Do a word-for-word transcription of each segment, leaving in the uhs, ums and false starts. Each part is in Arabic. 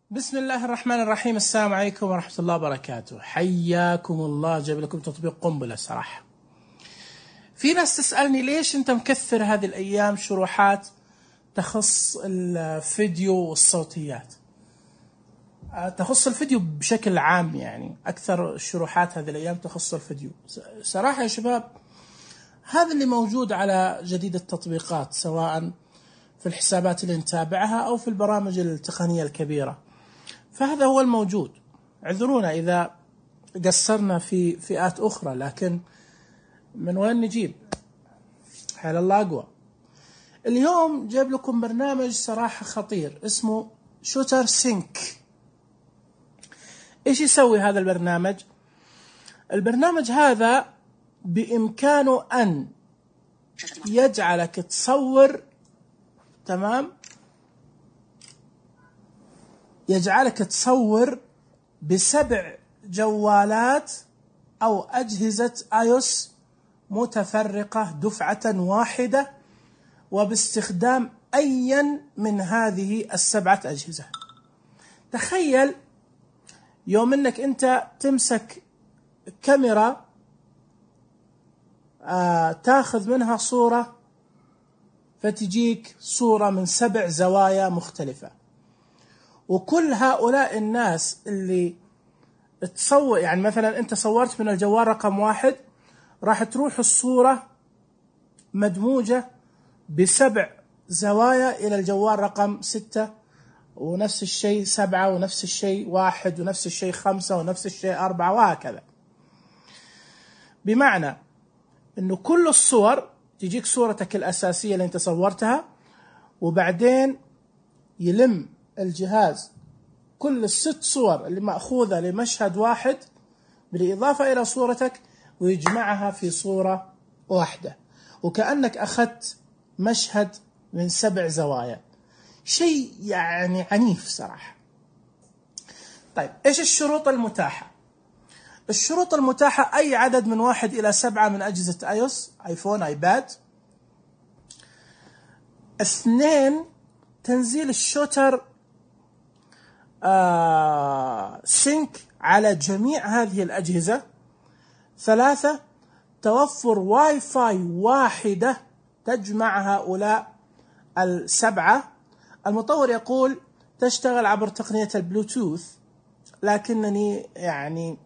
بسم الله الرحمن الرحيم. السلام عليكم ورحمة الله وبركاته. حياكم الله. جايب لكم تطبيق قنبلة صراحة. في ناس تسألني ليش أنت مكثر هذه الأيام شروحات تخص الفيديو والصوتيات، تخص الفيديو بشكل عام، يعني أكثر الشروحات هذه الأيام تخص الفيديو. صراحة يا شباب، هذا اللي موجود على جديد التطبيقات، سواء في الحسابات اللي نتابعها أو في البرامج التقنية الكبيرة، فهذا هو الموجود. اعذرونا إذا قصرنا في فئات أخرى، لكن من وين نجيب؟ حال الله أقوى. اليوم جايب لكم برنامج صراحة خطير اسمه شوتر سينك. إيش يسوي هذا البرنامج؟ البرنامج هذا بإمكانه أن يجعلك تصور، تمام، يجعلك تصور بسبع جوالات أو أجهزة آيوس متفرقة دفعة واحدة، وباستخدام أي من هذه السبعة أجهزة. تخيل يوم أنك أنت تمسك كاميرا آه تاخذ منها صورة، فتجيك صورة من سبع زوايا مختلفة، وكل هؤلاء الناس اللي تصور، يعني مثلا أنت صورت من الجوال رقم واحد، راح تروح الصورة مدموجة بسبع زوايا إلى الجوال رقم ستة، ونفس الشيء سبعة، ونفس الشيء واحد، ونفس الشيء خمسة، ونفس الشيء أربعة، وهكذا. بمعنى أنه كل الصور تجيك صورتك الأساسية اللي أنت صورتها، وبعدين يلم الجهاز كل الست صور اللي مأخوذة لمشهد واحد بالإضافة إلى صورتك، ويجمعها في صورة واحدة، وكأنك أخذت مشهد من سبع زوايا. شيء يعني عنيف صراحة. طيب، إيش الشروط المتاحة؟ الشروط المتاحة أي عدد من واحد إلى سبعة من أجهزة آيوس، آيفون، آيباد. اثنين، تنزيل الشوتر آه سينك على جميع هذه الأجهزة. ثلاثة، توفر واي فاي واحدة تجمع هؤلاء السبعة. المطور يقول تشتغل عبر تقنية البلوتوث، لكنني يعني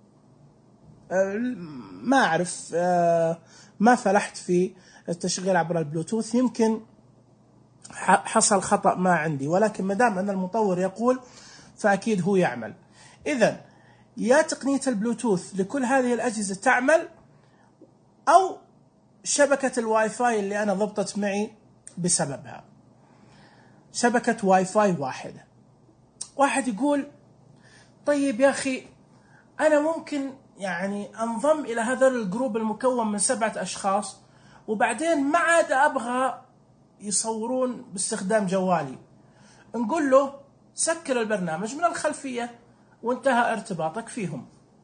ما أعرف، ما فلحت في التشغيل عبر البلوتوث، يمكن حصل خطأ ما عندي، ولكن ما دام أن المطور يقول فأكيد هو يعمل. إذن يا تقنية البلوتوث لكل هذه الأجهزة تعمل، أو شبكة الواي فاي اللي أنا ضبطت معي بسببها، شبكة واي فاي واحدة. واحد يقول طيب يا أخي، أنا ممكن يعني أنضم إلى هذا الجروب المكون من سبعة أشخاص، وبعدين ما عاد أبغى يصورون باستخدام جوالي. نقول له سكر البرنامج من الخلفية وانتهى ارتباطك فيهم،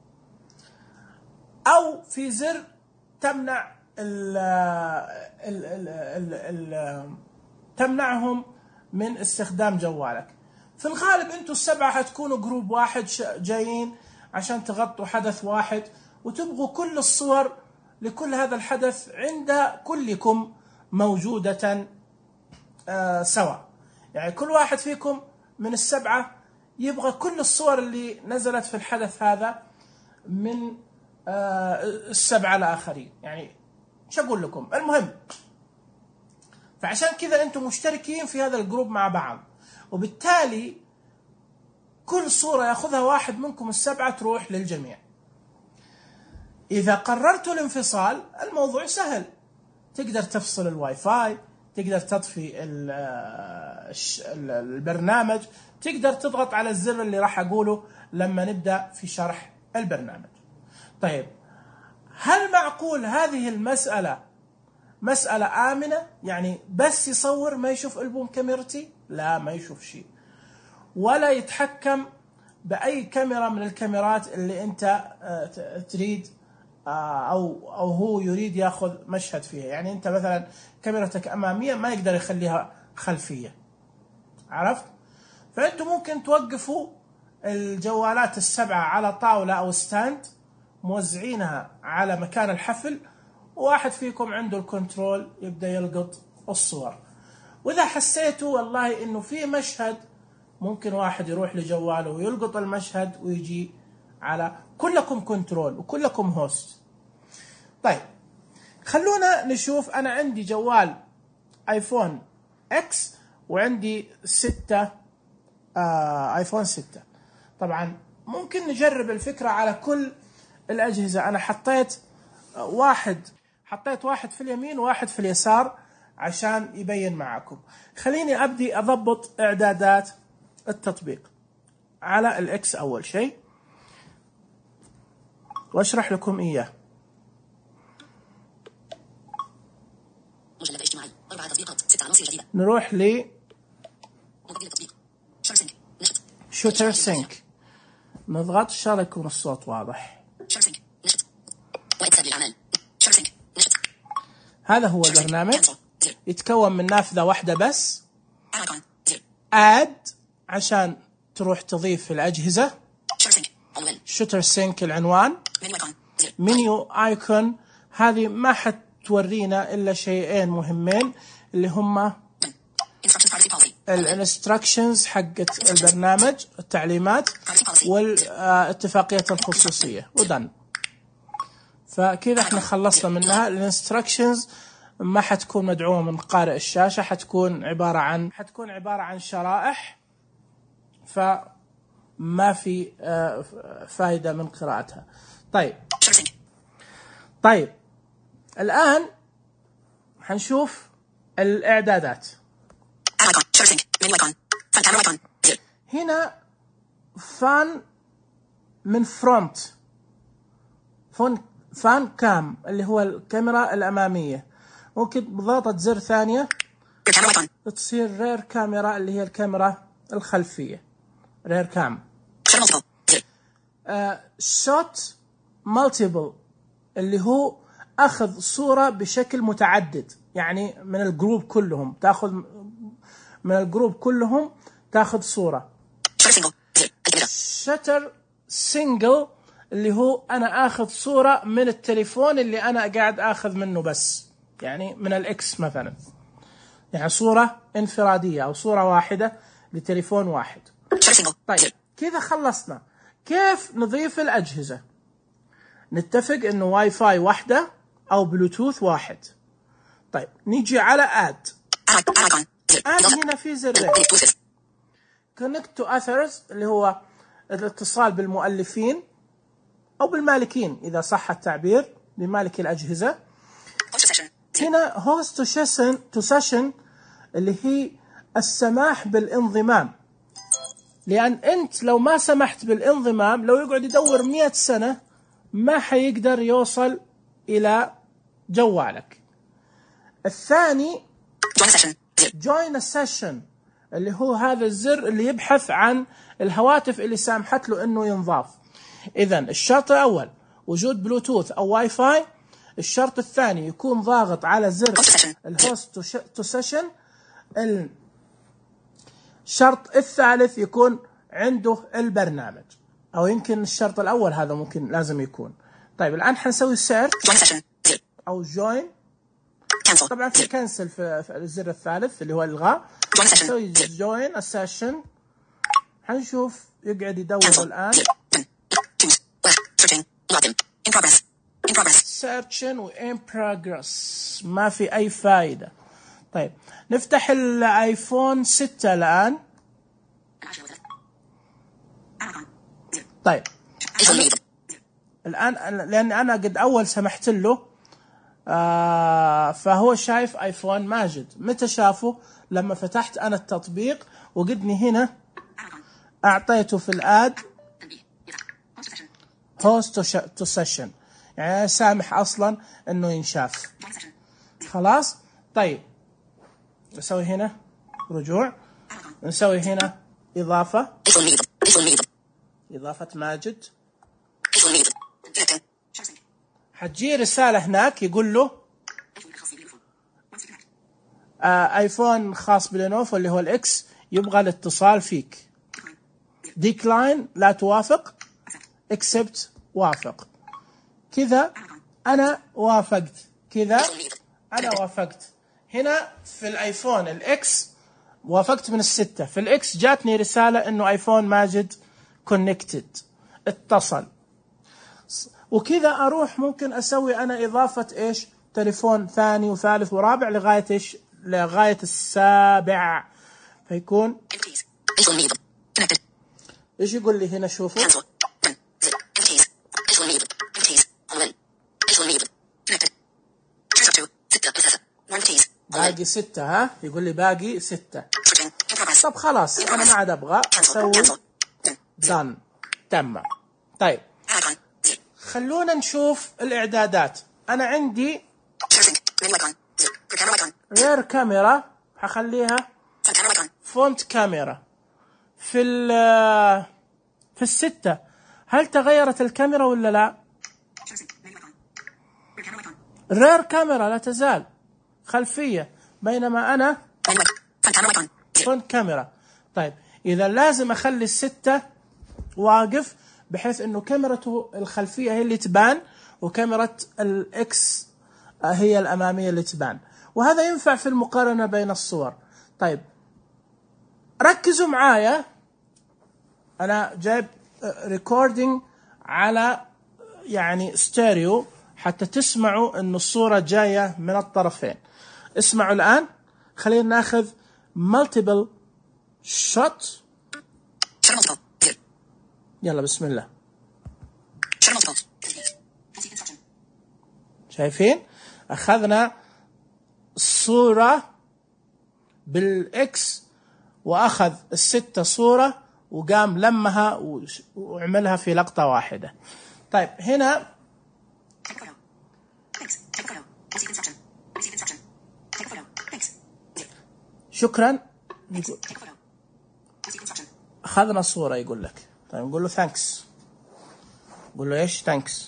أو في زر تمنع ال ال ال ال ال تمنعهم من استخدام جوالك. في الغالب انتوا السبعة هتكونوا جروب واحد جايين عشان تغطوا حدث واحد، وتبغوا كل الصور لكل هذا الحدث عند كلكم موجودة آه سوا. يعني كل واحد فيكم من السبعة يبغى كل الصور اللي نزلت في الحدث هذا من آه السبعة الآخرين. يعني شو أقول لكم؟ المهم، فعشان كذا أنتم مشتركين في هذا الجروب مع بعض، وبالتالي كل صورة يأخذها واحد منكم السبعة تروح للجميع. إذا قررتوا الانفصال الموضوع سهل، تقدر تفصل الواي فاي، تقدر تطفي البرنامج، تقدر تضغط على الزر اللي راح أقوله لما نبدأ في شرح البرنامج. طيب، هل معقول هذه المسألة مسألة آمنة؟ يعني بس يصور ما يشوف ألبوم كاميرتي؟ لا، ما يشوف شيء، ولا يتحكم بأي كاميرا من الكاميرات اللي أنت تريد أو أو هو يريد يأخذ مشهد فيها. يعني أنت مثلا كاميرتك أمامية ما يقدر يخليها خلفية، عرفت؟ فأنتم ممكن توقفوا الجوالات السبعة على طاولة أو ستاند موزعينها على مكان الحفل، وواحد فيكم عنده الكنترول يبدأ يلقط الصور. وإذا حسيتوا والله إنه في مشهد ممكن واحد يروح لجواله ويلقط المشهد ويجي على كلكم كنترول وكلكم هوست. طيب خلونا نشوف. أنا عندي جوال آيفون إكس وعندي ستة آه آيفون ستة. طبعا ممكن نجرب الفكرة على كل الأجهزة. أنا حطيت واحد حطيت واحد في اليمين وواحد في اليسار عشان يبين معكم. خليني أبدي أضبط إعدادات التطبيق على الإكس أول شيء وأشرح لكم إياه. مجلد اجتماعي، أربعة تطبيقات، ست عناصر جديدة. نروح ل شوتر سينك. نضغط إن شاء الله يكون الصوت واضح. هذا هو البرنامج، يتكون من نافذة واحدة بس. آد عشان تروح تضيف الأجهزة. شوتر سينك العنوان. منيو آيكون، هذه ما حتورينا إلا شيئين مهمين اللي هما الانستراكشنز حقت البرنامج، التعليمات، والاتفاقية الخصوصية، ودن. فكذا احنا خلصنا منها. الانستراكشنز ما حتكون مدعومة من قارئ الشاشة، حتكون عبارة عن حتكون عبارة عن شرائح، فما في فائدة من قراءتها. طيب طيب الآن حنشوف الإعدادات. هنا فان من فرونت، فون فان كام اللي هو الكاميرا الأمامية. ممكن بضغطة زر ثانية تصير رير كاميرا اللي هي الكاميرا الخلفية، رير كام. شوت مالتيبل اللي هو أخذ صورة بشكل متعدد، يعني من الجروب كلهم تأخذ من الجروب كلهم تأخذ صورة. شتر سينجل اللي هو أنا أخذ صورة من التليفون اللي أنا قاعد أخذ منه بس، يعني من الإكس مثلا، يعني صورة انفرادية أو صورة واحدة لتليفون واحد. طيب كذا خلصنا. كيف نضيف الأجهزة؟ نتفق إنه واي فاي واحدة أو بلوتوث واحد. طيب نيجي على آد. آد هنا في زرين. Connect to others اللي هو الاتصال بالمؤلفين أو بالمالكين إذا صح التعبير، بمالك الأجهزة. هنا host to session to session اللي هي السماح بالانضمام، لأن أنت لو ما سمحت بالانضمام لو يقعد يدور مئة سنة ما حيقدر يوصل إلى جوالك. الثاني join a session اللي هو هذا الزر اللي يبحث عن الهواتف اللي سامحت له إنه ينضاف. إذن الشرط الأول وجود بلوتوث أو واي فاي. الشرط الثاني يكون ضاغط على زر الهوست تو سيشن. الشرط الثالث يكون عنده البرنامج، أو يمكن الشرط الأول هذا ممكن لازم يكون. طيب الآن حنسوي سيرش أو جوين. طبعا في كنسل في الزر الثالث اللي هو الغاء. نسوي جوين السيشن. حنشوف يقعد يدور الآن. searching و in progress ما في أي فائدة. طيب نفتح الآيفون ستة الآن. طيب الآن لأن أنا قد أول سمحت له آه فهو شايف آيفون ماجد. متى شافه؟ لما فتحت أنا التطبيق وقدني هنا أعطيته في الآد host to session، يعني سامح أصلا إنه ينشاف. خلاص. طيب نسوي هنا رجوع، نسوي هنا إضافة إضافة ماجد. حتجي رسالة هناك يقول له آه آيفون خاص بلينوفو اللي هو الإكس يبغى الاتصال فيك. decline لا توافق، accept وافق. كذا أنا وافقت، كذا أنا وافقت. هنا في الآيفون الإكس وافقت من الستة، في الإكس جاتني رسالة إنه آيفون ماجد connected اتصل. وكذا أروح ممكن أسوي أنا إضافة إيش تليفون ثاني وثالث ورابع لغاية إيش لغاية السابع، فيكون إيش يقول لي هنا؟ شوفوا باقي ستة، ها يقول لي باقي ستة. طب خلاص أنا ما عاد أبغى أسوي done، تم. طيب خلونا نشوف الإعدادات. أنا عندي رير كاميرا حخليها فونت كاميرا. في في الستة هل تغيرت الكاميرا ولا لا؟ رير كاميرا لا تزال خلفية، بينما أنا فونت كاميرا. طيب إذا لازم أخلي الستة واقف بحيث إنه كاميرته الخلفية هي اللي تبان وكاميرا الإكس هي الأمامية اللي تبان، وهذا ينفع في المقارنة بين الصور. طيب ركزوا معايا، أنا جايب ريكوردينج على يعني ستيريو حتى تسمعوا إنه الصورة جاية من الطرفين. اسمعوا الآن، خلينا ناخذ multiple shot. يلا بسم الله. شايفين؟ أخذنا الصورة بالإكس وأخذ الستة صورة وقام لمها وعملها في لقطة واحدة. طيب هنا شكرا، أخذنا صورة يقول لك. طيب نقول له ثانكس، نقول له إيش ثانكس.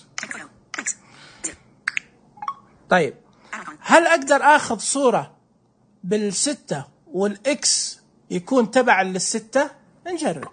طيب هل أقدر أخذ صورة بالستة والإكس يكون تبع للستة؟ نجرب.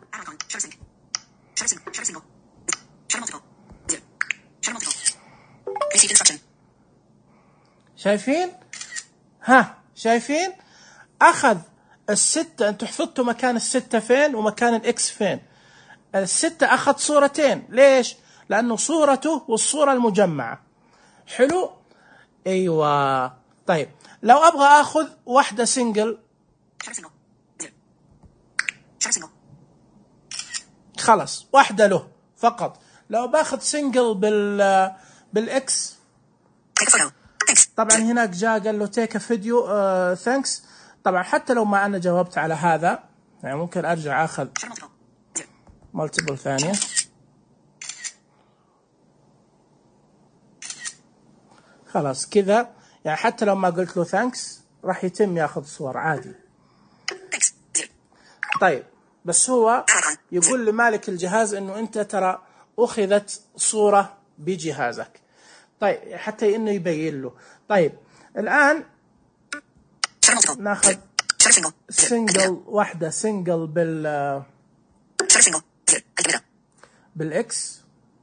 شايفين؟ ها شايفين؟ أخذ الستة، أنتوا حفظتوا مكان الستة فين ومكان الإكس فين. الستة أخذ صورتين، ليش؟ لأنه صورته والصورة المجمعة. حلو؟ أيوة. طيب لو أبغى أخذ واحدة سنجل، خلاص واحدة له فقط. لو باخذ سنجل بال بالإكس، طبعا هناك جاء قال له تيك فيديو ثانكس. طبعا حتى لو ما أنا جاوبت على هذا يعني ممكن أرجع أخذ مالتيبل ثانية. خلاص كذا يعني حتى لو ما قلت له ثانكس راح يتم ياخذ صور عادي. طيب بس هو يقول لمالك الجهاز انه انت ترى اخذت صورة بجهازك. طيب حتى انه يبين له. طيب الان ناخذ سنجل واحدة، سنجل بال بالاكس،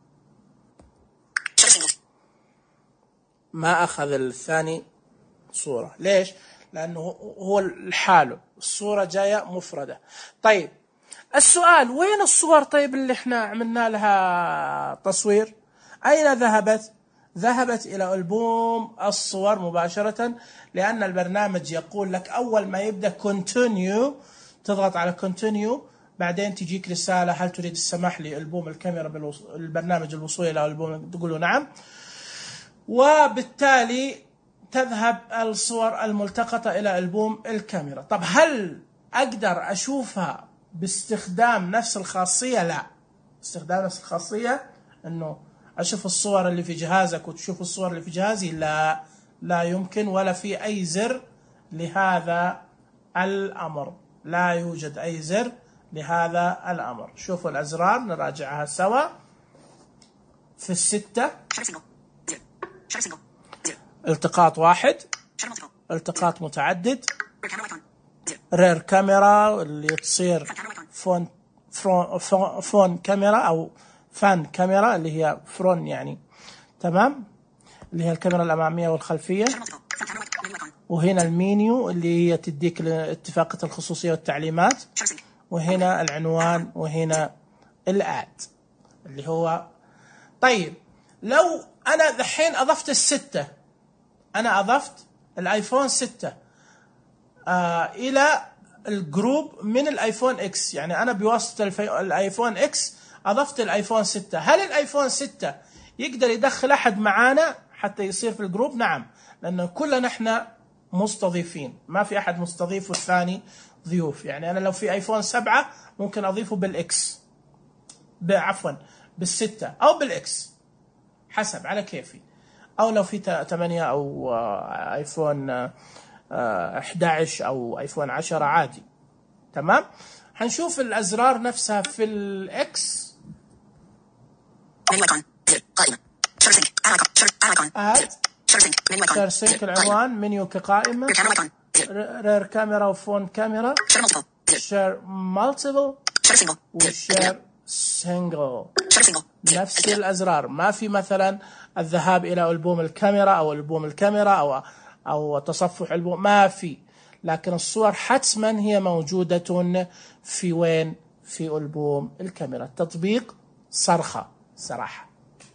ما أخذ الثاني صورة. ليش؟ لأنه هو الحاله الصورة جاية مفردة. طيب السؤال وين الصور طيب اللي احنا عملنا لها تصوير؟ أين ذهبت؟ ذهبت إلى ألبوم الصور مباشرة، لأن البرنامج يقول لك أول ما يبدأ continue تضغط على continue، بعدين تجيك رسالة هل تريد السماح لألبوم الكاميرا بالبرنامج الوصول إلى ألبوم، تقول له نعم، وبالتالي تذهب الصور الملتقطة إلى ألبوم الكاميرا. طب هل أقدر أشوفها باستخدام نفس الخاصية؟ لا. استخدام نفس الخاصية أنه أشوف الصور اللي في جهازك وتشوف الصور اللي في جهازي، لا لا يمكن، ولا في أي زر لهذا الأمر، لا يوجد أي زر لهذا الأمر. شوفوا الأزرار نراجعها سوا. في الستة التقاط واحد، التقاط متعدد، رير كاميرا اللي تصير فونت فون كاميرا أو فان كاميرا اللي هي فرون يعني، تمام، اللي هي الكاميرا الأمامية والخلفية. وهنا المينيو اللي هي تديك اتفاقية الخصوصية والتعليمات، وهنا العنوان، وهنا الآد اللي هو. طيب لو أنا دحين أضفت الستة، أنا أضفت الآيفون ستة آه إلى الجروب من الآيفون إكس، يعني أنا بواسطة الآيفون إكس أضفت الآيفون ستة، هل الآيفون ستة يقدر يدخل أحد معانا حتى يصير في الجروب؟ نعم، لأنه كلنا نحن مستضيفين، ما في أحد مستضيف والثاني ضيوف. يعني أنا لو في آيفون سبعة ممكن أضيفه بالإكس، عفوا بالستة أو بالإكس حسب على كيفي، أو لو في ثمانية أو آيفون أحد عشر أو آيفون عشرة عادي. تمام. هنشوف الأزرار نفسها في الإكس. آد شير سينك العنوان، منيو كقائمة، رير كاميرا وفون كاميرا، شير مالتيبل وشير سينجل. نفس الأزرار، ما في مثلا الذهاب إلى ألبوم الكاميرا أو ألبوم الكاميرا أو أو تصفح ألبوم، ما في، لكن الصور حتما هي موجودة في وين؟ في ألبوم الكاميرا. التطبيق صرخة صراحة.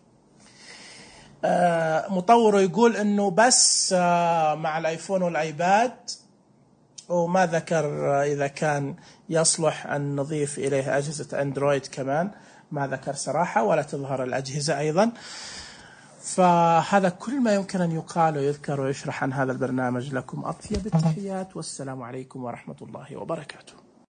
آه مطوره يقول انه بس آه مع الايفون والايباد، وما ذكر آه اذا كان يصلح ان نضيف اليه اجهزة اندرويد كمان، ما ذكر صراحة، ولا تظهر الاجهزة ايضا. فهذا كل ما يمكن ان يقال ويذكر ويشرح عن هذا البرنامج. لكم اطيب التحيات، والسلام عليكم ورحمة الله وبركاته.